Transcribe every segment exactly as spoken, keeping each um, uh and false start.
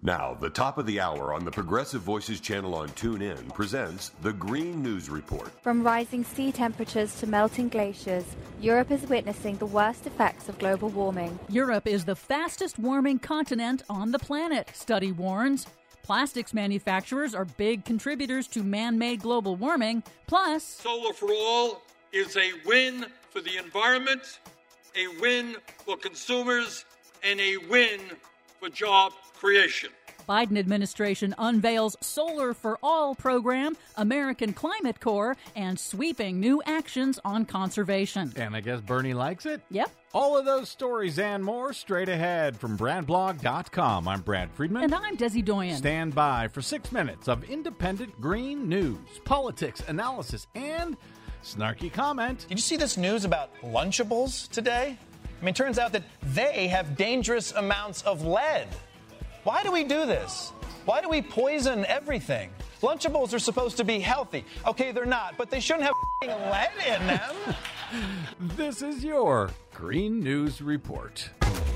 Now, the top of the hour on the Progressive Voices channel on TuneIn presents the Green News Report. From rising sea temperatures to melting glaciers, Europe is witnessing the worst effects of global warming. Europe is the fastest warming continent on the planet, study warns. Plastics manufacturers are big contributors to man-made global warming. Plus, Solar for All is a win for the environment, a win for consumers, and a win for job creation. Biden administration unveils Solar for All program, American Climate Corps, and sweeping new actions on conservation. And I guess Bernie likes it? Yep. All of those stories and more straight ahead from brad blog dot com. I'm Brad Friedman. And I'm Desi Doyen. Stand by for six minutes of independent green news, politics, analysis, and snarky comment. Did you see this news about Lunchables today? I mean, it turns out that they have dangerous amounts of lead. Why do we do this? Why do we poison everything? Lunchables are supposed to be healthy. Okay, they're not, but they shouldn't have lead in them. This is your Green News Report.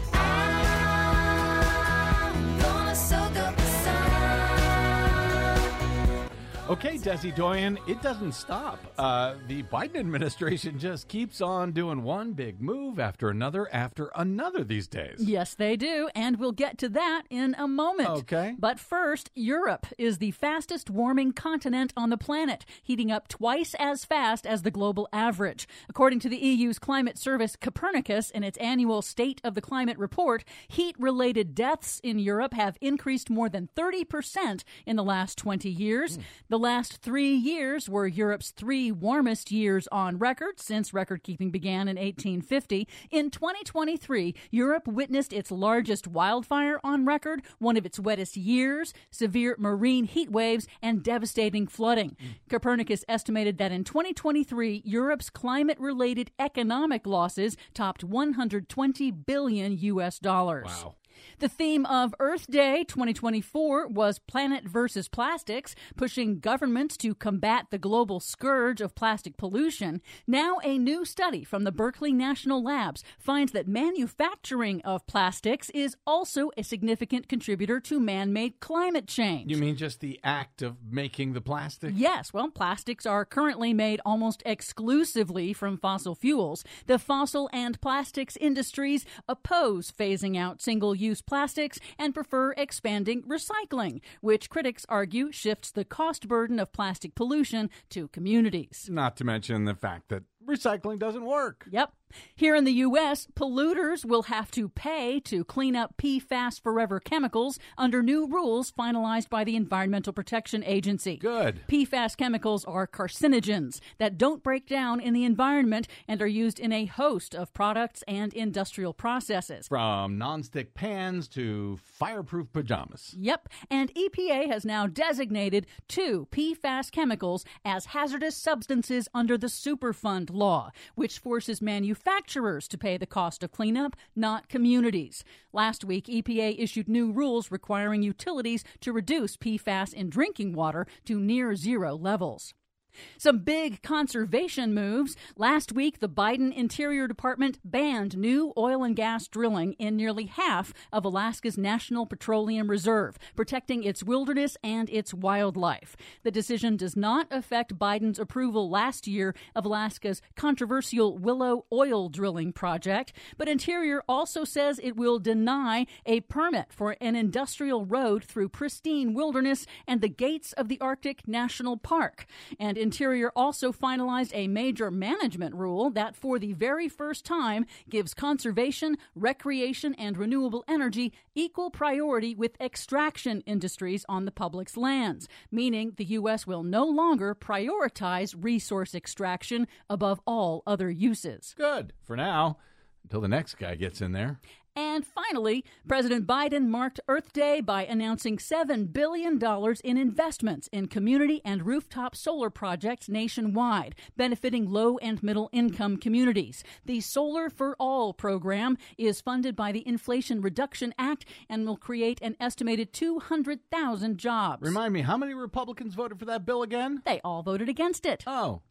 Okay, Desi Doyen, it doesn't stop. Uh, the Biden administration just keeps on doing one big move after another after another these days. Yes, they do, and we'll get to that in a moment. Okay. But first, Europe is the fastest warming continent on the planet, heating up twice as fast as the global average. According to the E U's climate service Copernicus in its annual State of the Climate report, heat-related deaths in Europe have increased more than thirty percent in the last twenty years. Mm. The last three years were Europe's three warmest years on record since record-keeping began in eighteen fifty. In twenty twenty-three, Europe witnessed its largest wildfire on record, one of its wettest years, severe marine heat waves, and devastating flooding. Mm. Copernicus estimated that in twenty twenty-three, Europe's climate-related economic losses topped one hundred twenty billion U S dollars. Wow. The theme of Earth Day twenty twenty-four was Planet versus Plastics, pushing governments to combat the global scourge of plastic pollution. Now, a new study from the Berkeley National Labs finds that manufacturing of plastics is also a significant contributor to man-made climate change. You mean just the act of making the plastic? Yes. Well, plastics are currently made almost exclusively from fossil fuels. The fossil and plastics industries oppose phasing out single-use plastics and prefer expanding recycling, which critics argue shifts the cost burden of plastic pollution to communities. Not to mention the fact that recycling doesn't work. Yep. Here in the U S, polluters will have to pay to clean up P FAS forever chemicals under new rules finalized by the Environmental Protection Agency. Good. P FAS chemicals are carcinogens that don't break down in the environment and are used in a host of products and industrial processes. From nonstick pans to fireproof pajamas. Yep. And E P A has now designated two P FAS chemicals as hazardous substances under the Superfund law, which forces manufacturers Manufacturers to pay the cost of cleanup, not communities. Last week, E P A issued new rules requiring utilities to reduce P FAS in drinking water to near zero levels. Some big conservation moves. Last week, the Biden Interior Department banned new oil and gas drilling in nearly half of Alaska's National Petroleum Reserve, protecting its wilderness and its wildlife. The decision does not affect Biden's approval last year of Alaska's controversial Willow oil drilling project, but Interior also says it will deny a permit for an industrial road through pristine wilderness and the gates of the Arctic National Park. And Interior also finalized a major management rule that for the very first time gives conservation, recreation, and renewable energy equal priority with extraction industries on the public's lands, meaning the U S will no longer prioritize resource extraction above all other uses. Good. For now, until the next guy gets in there. And finally, President Biden marked Earth Day by announcing seven billion dollars in investments in community and rooftop solar projects nationwide, benefiting low and middle income communities. The Solar for All program is funded by the Inflation Reduction Act and will create an estimated two hundred thousand jobs. Remind me, how many Republicans voted for that bill again? They all voted against it. Oh.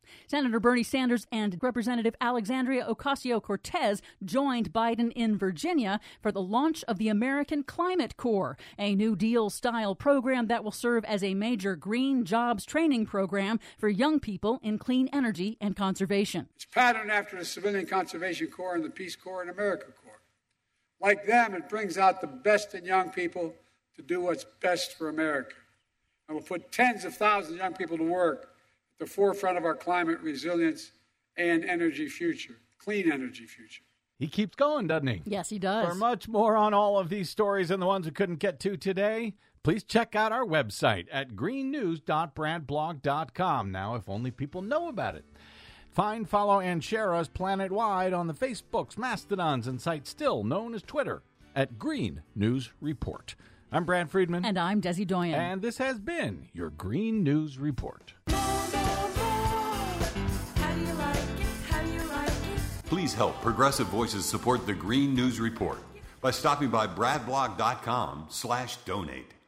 Senator Bernie Sanders and Representative Alexandria Ocasio-Cortez joined Biden in Virginia for the launch of the American Climate Corps, a New Deal-style program that will serve as a major green jobs training program for young people in clean energy and conservation. It's patterned after the Civilian Conservation Corps and the Peace Corps and America Corps. Like them, it brings out the best in young people to do what's best for America. And will put tens of thousands of young people to work at the forefront of our climate resilience and energy future, clean energy future. He keeps going, doesn't he? Yes, he does. For much more on all of these stories and the ones we couldn't get to today, please check out our website at green news dot brad blog dot com. Now, if only people know about it. Find, follow, and share us planet-wide on the Facebooks, Mastodons, and sites still known as Twitter at Green News Report. I'm Brad Friedman. And I'm Desi Doyen. And this has been your Green News Report. Please help Progressive Voices support the Green News Report by stopping by brad blog dot com slash donate.